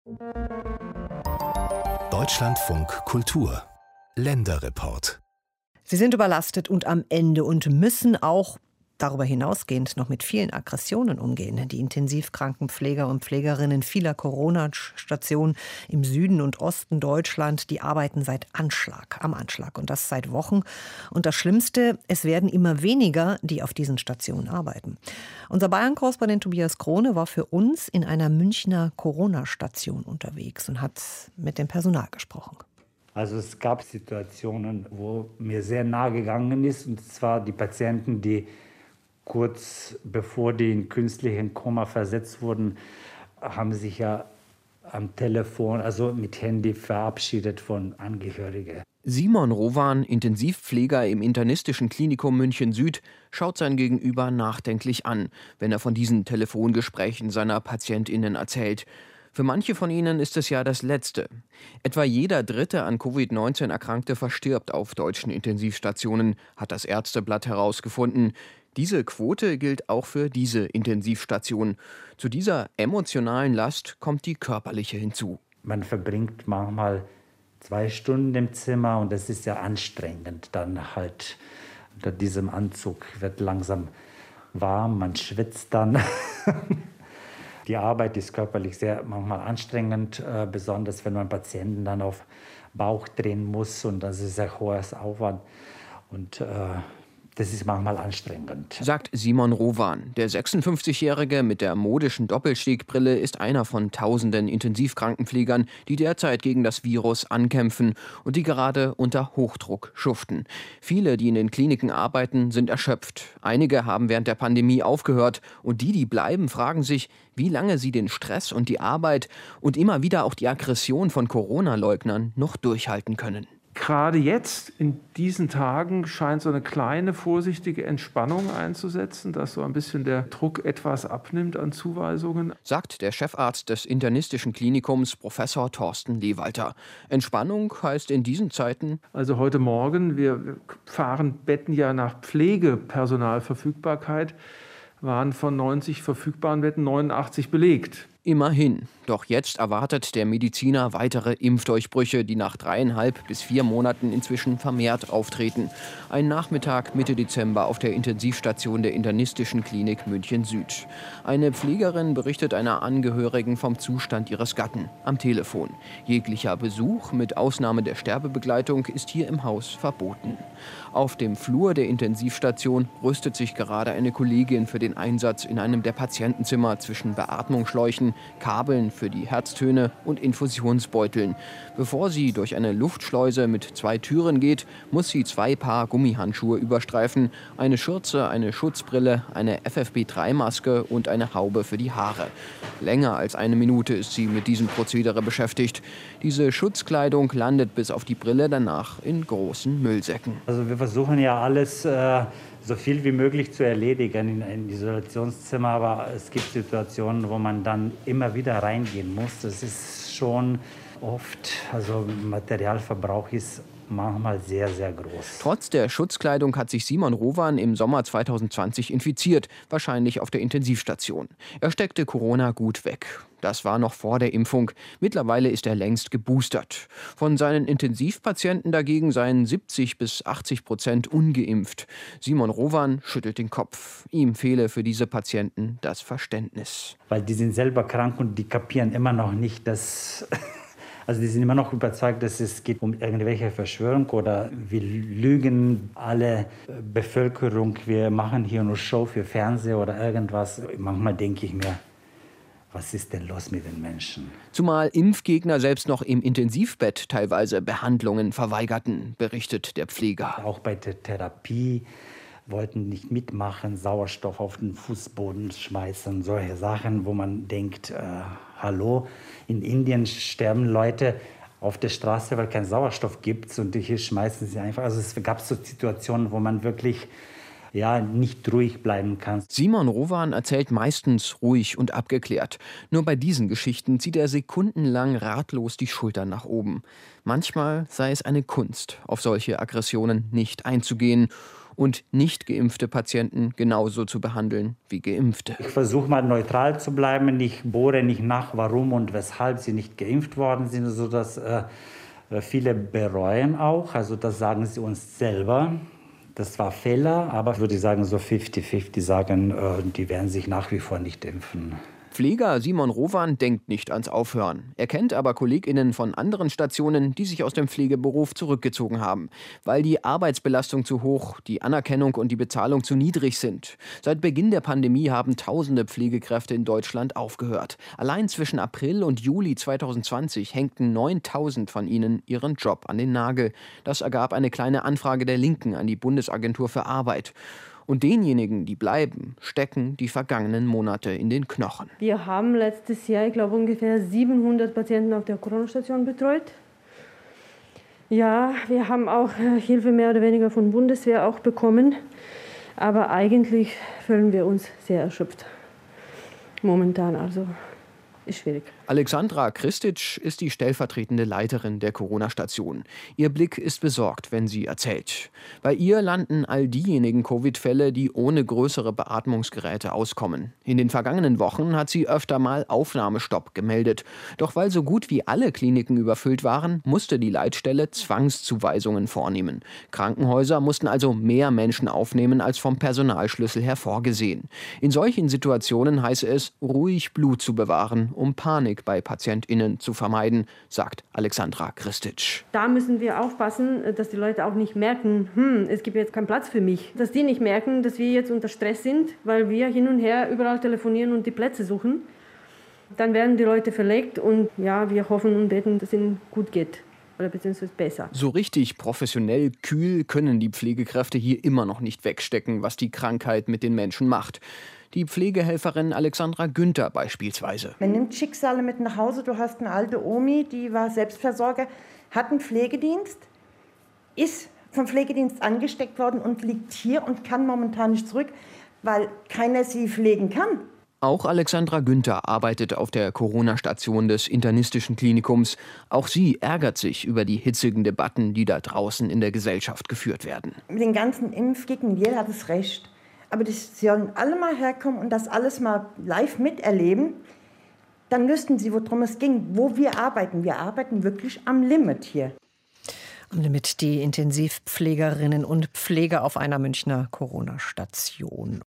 Deutschlandfunk Kultur Länderreport. Sie sind überlastet und am Ende und müssen auch darüber hinausgehend noch mit vielen Aggressionen umgehen. Die Intensivkrankenpfleger und Pflegerinnen vieler Corona-Stationen im Süden und Osten Deutschland, die arbeiten am Anschlag und das seit Wochen. Und das Schlimmste, es werden immer weniger, die auf diesen Stationen arbeiten. Unser Bayern-Korrespondent Tobias Krone war für uns in einer Münchner Corona-Station unterwegs und hat mit dem Personal gesprochen. Also es gab Situationen, wo mir sehr nahe gegangen ist, und zwar die Patienten, die kurz bevor die in künstlichen Koma versetzt wurden, haben sich ja am Telefon, also mit Handy verabschiedet von Angehörigen. Simon Rowan, Intensivpfleger im Internistischen Klinikum München Süd, schaut sein Gegenüber nachdenklich an, wenn er von diesen Telefongesprächen seiner PatientInnen erzählt. Für manche von ihnen ist es ja das Letzte. Etwa jeder dritte an Covid-19 Erkrankte verstirbt auf deutschen Intensivstationen, hat das Ärzteblatt herausgefunden. Diese Quote gilt auch für diese Intensivstation. Zu dieser emotionalen Last kommt die körperliche hinzu. Man verbringt manchmal 2 Stunden im Zimmer und das ist ja anstrengend. Dann halt unter diesem Anzug wird langsam warm, man schwitzt dann. Die Arbeit ist körperlich sehr manchmal anstrengend, besonders wenn man Patienten dann auf Bauch drehen muss, und das ist ein hoher Aufwand. Und das ist manchmal anstrengend. Sagt Simon Rowan. Der 56-Jährige mit der modischen Doppelstegbrille ist einer von tausenden Intensivkrankenpflegern, die derzeit gegen das Virus ankämpfen und die gerade unter Hochdruck schuften. Viele, die in den Kliniken arbeiten, sind erschöpft. Einige haben während der Pandemie aufgehört, und die bleiben, fragen sich, wie lange sie den Stress und die Arbeit und immer wieder auch die Aggression von Corona-Leugnern noch durchhalten können. Gerade jetzt, in diesen Tagen, scheint so eine kleine, vorsichtige Entspannung einzusetzen, dass so ein bisschen der Druck etwas abnimmt an Zuweisungen. Sagt der Chefarzt des Internistischen Klinikums, Professor Thorsten Lewalter. Entspannung heißt in diesen Zeiten: Also heute Morgen, wir fahren Betten ja nach Pflegepersonalverfügbarkeit, waren von 90 verfügbaren Betten 89 belegt. Immerhin. Doch jetzt erwartet der Mediziner weitere Impfdurchbrüche, die nach 3,5 bis 4 Monaten inzwischen vermehrt auftreten. Ein Nachmittag Mitte Dezember auf der Intensivstation der Internistischen Klinik München Süd. Eine Pflegerin berichtet einer Angehörigen vom Zustand ihres Gatten am Telefon. Jeglicher Besuch, mit Ausnahme der Sterbebegleitung, ist hier im Haus verboten. Auf dem Flur der Intensivstation rüstet sich gerade eine Kollegin für den Einsatz in einem der Patientenzimmer zwischen Beatmungsschläuchen, Kabeln für die Herztöne und Infusionsbeuteln. Bevor sie durch eine Luftschleuse mit 2 Türen geht, muss sie 2 Paar Gummihandschuhe überstreifen, eine Schürze, eine Schutzbrille, eine FFP3-Maske und eine Haube für die Haare. Länger als 1 Minute ist sie mit diesem Prozedere beschäftigt. Diese Schutzkleidung landet bis auf die Brille danach in großen Müllsäcken. Also wir versuchen ja alles so viel wie möglich zu erledigen in ein Isolationszimmer, aber es gibt Situationen, wo man dann immer wieder reingehen muss. Das ist schon oft, also Materialverbrauch ist manchmal sehr, sehr groß. Trotz der Schutzkleidung hat sich Simon Rowan im Sommer 2020 infiziert, wahrscheinlich auf der Intensivstation. Er steckte Corona gut weg. Das war noch vor der Impfung. Mittlerweile ist er längst geboostert. Von seinen Intensivpatienten dagegen seien 70 bis 80% ungeimpft. Simon Rowan schüttelt den Kopf. Ihm fehle für diese Patienten das Verständnis. Weil die sind selber krank und die kapieren immer noch nicht, dass... Also die sind immer noch überzeugt, dass es geht um irgendwelche Verschwörung oder wir lügen alle Bevölkerung, wir machen hier nur Show für Fernsehen oder irgendwas. Manchmal denke ich mir, was ist denn los mit den Menschen? Zumal Impfgegner selbst noch im Intensivbett teilweise Behandlungen verweigerten, berichtet der Pfleger. Auch bei der Therapie wollten nicht mitmachen, Sauerstoff auf den Fußboden schmeißen, solche Sachen, wo man denkt, hallo, in Indien sterben Leute auf der Straße, weil kein Sauerstoff gibt, und hier schmeißen sie einfach. Also es gab so Situationen, wo man wirklich nicht ruhig bleiben kann. Simon Rowan erzählt meistens ruhig und abgeklärt. Nur bei diesen Geschichten zieht er sekundenlang ratlos die Schultern nach oben. Manchmal sei es eine Kunst, auf solche Aggressionen nicht einzugehen. und nicht geimpfte Patienten genauso zu behandeln wie geimpfte. Ich versuche mal neutral zu bleiben. Ich bohre nicht nach, warum und weshalb sie nicht geimpft worden sind, sodass viele bereuen auch. Also das sagen sie uns selber. Das war Fehler, aber würde ich sagen, so 50-50 sagen, die werden sich nach wie vor nicht impfen. Pfleger Simon Rowan denkt nicht ans Aufhören. Er kennt aber KollegInnen von anderen Stationen, die sich aus dem Pflegeberuf zurückgezogen haben, weil die Arbeitsbelastung zu hoch, die Anerkennung und die Bezahlung zu niedrig sind. Seit Beginn der Pandemie haben tausende Pflegekräfte in Deutschland aufgehört. Allein zwischen April und Juli 2020 hängten 9.000 von ihnen ihren Job an den Nagel. Das ergab eine kleine Anfrage der Linken an die Bundesagentur für Arbeit. Und denjenigen, die bleiben, stecken die vergangenen Monate in den Knochen. Wir haben letztes Jahr, ich glaube, ungefähr 700 Patienten auf der Corona-Station betreut. Ja, wir haben auch Hilfe mehr oder weniger von Bundeswehr auch bekommen. Aber eigentlich fühlen wir uns sehr erschöpft. Momentan also ist schwierig. Alexandra Kristic ist die stellvertretende Leiterin der Corona-Station. Ihr Blick ist besorgt, wenn sie erzählt. Bei ihr landen all diejenigen Covid-Fälle, die ohne größere Beatmungsgeräte auskommen. In den vergangenen Wochen hat sie öfter mal Aufnahmestopp gemeldet. Doch weil so gut wie alle Kliniken überfüllt waren, musste die Leitstelle Zwangszuweisungen vornehmen. Krankenhäuser mussten also mehr Menschen aufnehmen, als vom Personalschlüssel her vorgesehen. In solchen Situationen heiße es, ruhig Blut zu bewahren, um Panik bei PatientInnen zu vermeiden, sagt Alexandra Kristic. Da müssen wir aufpassen, dass die Leute auch nicht merken, es gibt jetzt keinen Platz für mich. Dass die nicht merken, dass wir jetzt unter Stress sind, weil wir hin und her überall telefonieren und die Plätze suchen. Dann werden die Leute verlegt und ja, wir hoffen und beten, dass es ihnen gut geht. Oder beziehungsweise besser. So richtig professionell kühl können die Pflegekräfte hier immer noch nicht wegstecken, was die Krankheit mit den Menschen macht. Die Pflegehelferin Alexandra Günther beispielsweise. Man nimmt Schicksale mit nach Hause. Du hast eine alte Omi, die war Selbstversorger, hat einen Pflegedienst, ist vom Pflegedienst angesteckt worden und liegt hier und kann momentan nicht zurück, weil keiner sie pflegen kann. Auch Alexandra Günther arbeitet auf der Corona-Station des Internistischen Klinikums. Auch sie ärgert sich über die hitzigen Debatten, die da draußen in der Gesellschaft geführt werden. Mit den ganzen Impfgegnern, jeder hat es recht. Aber sie sollen alle mal herkommen und das alles mal live miterleben. Dann wüssten sie, worum es ging, wo wir arbeiten. Wir arbeiten wirklich am Limit hier. Am Limit die Intensivpflegerinnen und Pfleger auf einer Münchner Corona-Station.